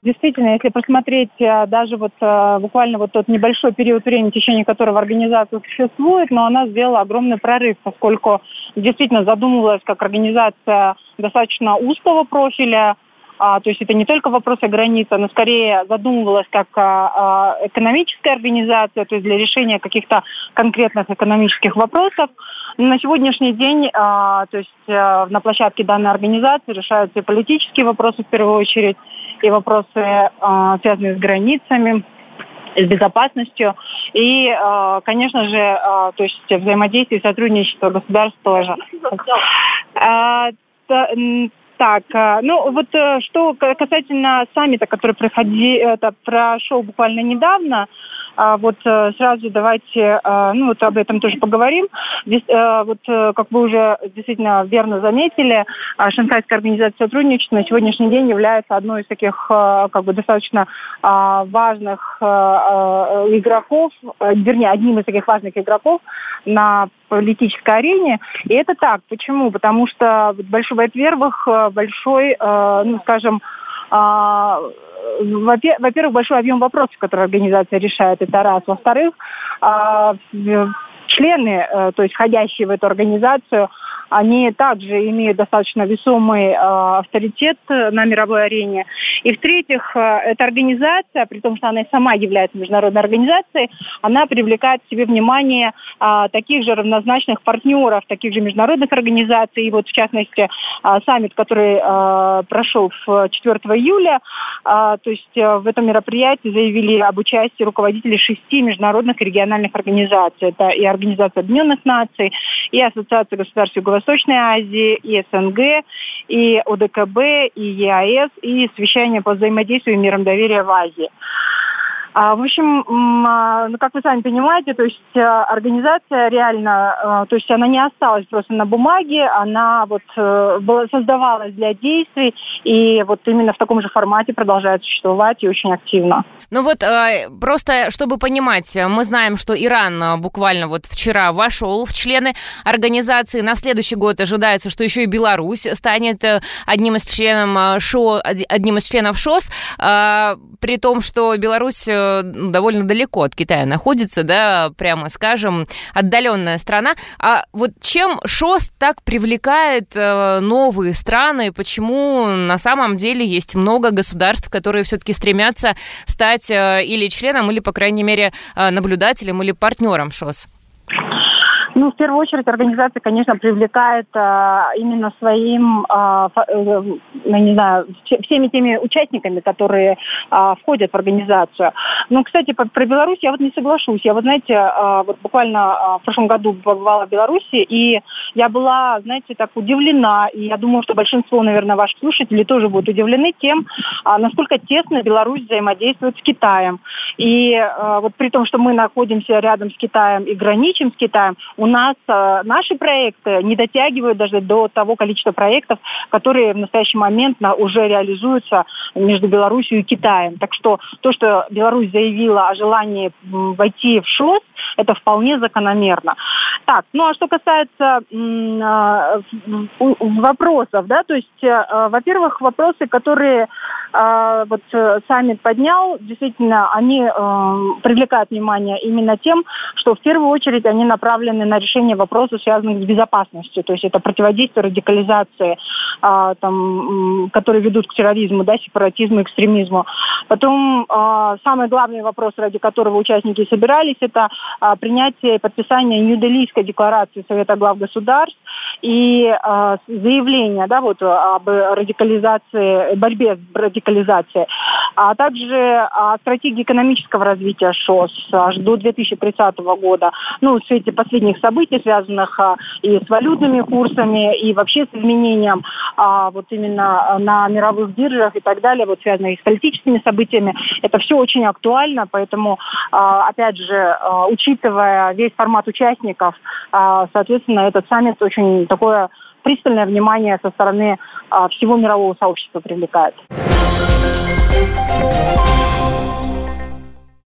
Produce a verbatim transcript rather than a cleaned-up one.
Действительно, если посмотреть э, даже вот э, буквально вот тот небольшой период времени, в течение которого организация существует, но она сделала огромный прорыв, поскольку действительно задумывалась как организация достаточно узкого профиля. А, то есть это не только вопросы границы, но скорее задумывалась как а, а, экономическая организация, то есть для решения каких-то конкретных экономических вопросов. Но на сегодняшний день а, то есть, а, на площадке данной организации решаются и политические вопросы в первую очередь, и вопросы, а, связанные с границами, с безопасностью. И, конечно же, то есть взаимодействие и сотрудничество государств тоже. Так, ну вот что касательно саммита, который проходи, это прошел буквально недавно, вот сразу давайте, ну вот об этом тоже поговорим. Здесь, вот как вы уже действительно верно заметили, Шанхайская организация сотрудничества на сегодняшний день является одной из таких как бы достаточно важных игроков, вернее, одним из таких важных игроков на политической арене. И это так. Почему? Потому что большой, во-первых, большой, ну, скажем, во-первых, большой объем вопросов, которые организация решает, это раз. Во-вторых, члены, то есть входящие в эту организацию, они также имеют достаточно весомый э, авторитет на мировой арене. И в-третьих, э, эта организация, при том, что она и сама является международной организацией, она привлекает к себе внимание э, таких же равнозначных партнеров, таких же международных организаций. И вот, в частности, э, саммит, который э, прошел четвёртого июля, э, то есть э, в этом мероприятии заявили об участии руководителей шести международных и региональных организаций. Это и Организация Объединенных Наций, и Ассоциация государств Юго-Восточной Азии, и СНГ, и ОДКБ, и ЕАЭС, и Совещание по взаимодействию и миром доверия в Азии. А, в общем, ну, как вы сами понимаете, то есть организация реально, то есть она не осталась просто на бумаге, она вот была, создавалась для действий, и вот именно в таком же формате продолжает существовать и очень активно. Ну вот просто, чтобы понимать, мы знаем, что Иран буквально вот вчера вошел в члены организации, на следующий год ожидается, что еще и Беларусь станет одним из членов ШО, одним из членов ШОС, при том, что Беларусь довольно далеко от Китая находится, да, прямо скажем, отдаленная страна. А вот чем ШОС так привлекает э, новые страны? Почему на самом деле есть много государств, которые все-таки стремятся стать э, или членом, или, по крайней мере, э, наблюдателем или партнером ШОС? Ну, в первую очередь, организация, конечно, привлекает а, именно своим, а, э, не знаю, всеми теми участниками, которые а, входят в организацию. Но, кстати, по, про Беларусь я вот не соглашусь. Я вот, знаете, а, вот буквально а, в прошлом году побывала в Беларуси, и я была, знаете, так удивлена, и я думаю, что большинство, наверное, ваших слушателей тоже будут удивлены тем, а, насколько тесно Беларусь взаимодействует с Китаем. И а, вот при том, что мы находимся рядом с Китаем и граничим с Китаем, у нас э, наши проекты не дотягивают даже до того количества проектов, которые в настоящий момент на, уже реализуются между Беларусью и Китаем. Так что то, что Беларусь заявила о желании войти в ШОС, это вполне закономерно. Так, ну а что касается э, вопросов, да, то есть, э, во-первых, вопросы, которые э, вот саммит поднял, действительно, они э, привлекают внимание именно тем, что в первую очередь они направлены на решение вопросов, связанных с безопасностью. То есть это противодействие радикализации, а, там, которые ведут к терроризму, да, сепаратизму, экстремизму. Потом а, самый главный вопрос, ради которого участники собирались, это а, принятие и подписание Нью-Делийской декларации Совета глав государств и а, заявление, да, вот, об радикализации, борьбе с радикализацией, а также о стратегии экономического развития ШОС аж до две тысячи тридцатого года. Ну, в свете последних событий, связанных а, и с валютными курсами, и вообще с изменением а, вот именно на мировых биржах и так далее, вот связанных с политическими событиями. Это все очень актуально, поэтому, а, опять же, а, учитывая весь формат участников, а, соответственно, этот саммит очень такое пристальное внимание со стороны а, всего мирового сообщества привлекает.